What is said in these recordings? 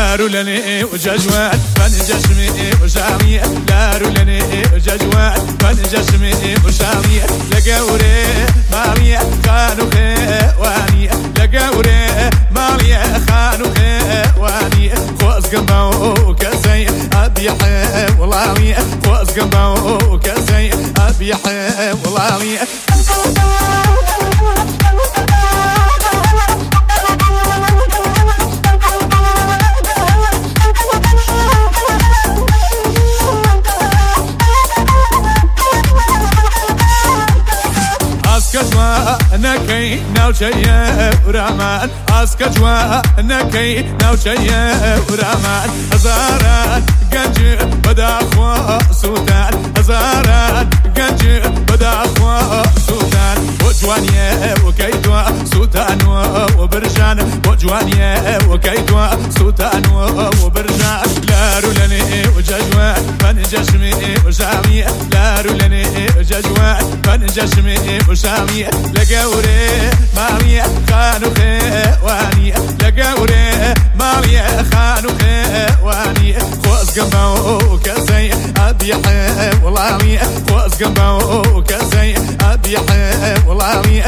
لارو لني وججوان فن جسمي وشامي لارو لني وججوان فن جسمي وشامي لقوري مالية خانو خواني لقوري مالية خانو خواني خوز قنبو كسي أبي حولاني خوز قنبو كسي أبي حولاني نكي ناوشيا ورامان اسكجوا نكي ناوشيا ورامان هزارات قنجي بدا خوا سودان هزارات قنجي بدا خوا سودان وجوانيا وكيدوا سودان وبرجان وجوانيا وكيدوا سودان وبرجان لارو لني وججوان فن جسمي وشامي لارو لني وججوان فن جسمي وشامي لقوري مالية خانو خواني لقوري مالية خانو خواني خوز قنبو كسي أبي حولاني خوز قنبو كسي أبي حولاني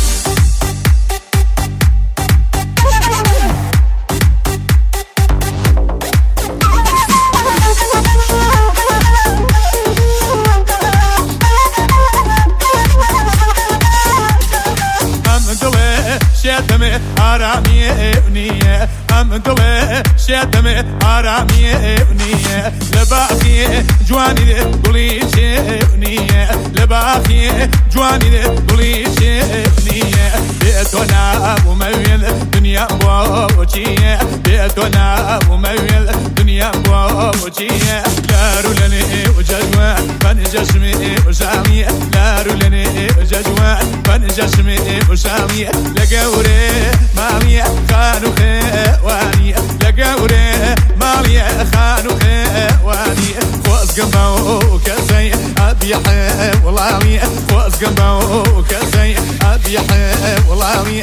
شتمي حرامي ابنية أم دلي شتمي حرامي ابنية لباخي جواني دلي ابنية لباخي جواني دلي ابنية بيتنا ومويل دنيا بوچية بيتنا ومويل دنيا بوچية لارو لني وججوان فن جسمي وشامي لارو لني وججوان فن جسمي وشامي لقوري مالية خانو خواني لقوري مالية خانو خواني خوز قنبو كسي أبي حولاني خوز قنبو كسي أبي حولاني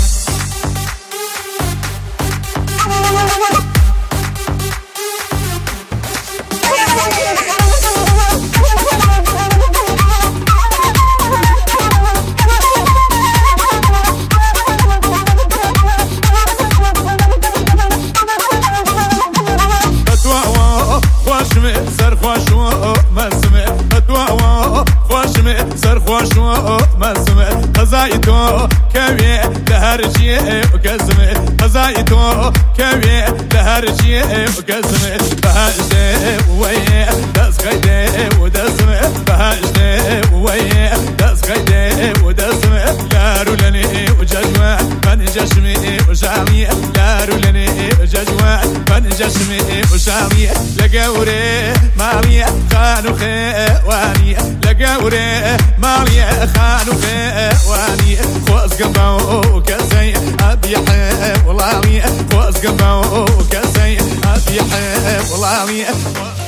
سر خوشو مسمع اتوا خوشم سر خوشو مسمع قزايتو كوي لهرجي وكزمع قزايتو كوي لهرجي وكزمع بهاجدي ويا دز قيدي ودسمع بهاجدي ويا دز قيدي ودسمع لارو لني وججوان فن جسمي وشامي لارو لني وججوان فن جسمي وشامي لقوري مالية خانو خواني لقوري مالية خانو خواني خوز قنبو كسي أبي حولاني خوز قنبو كسي أبي حولاني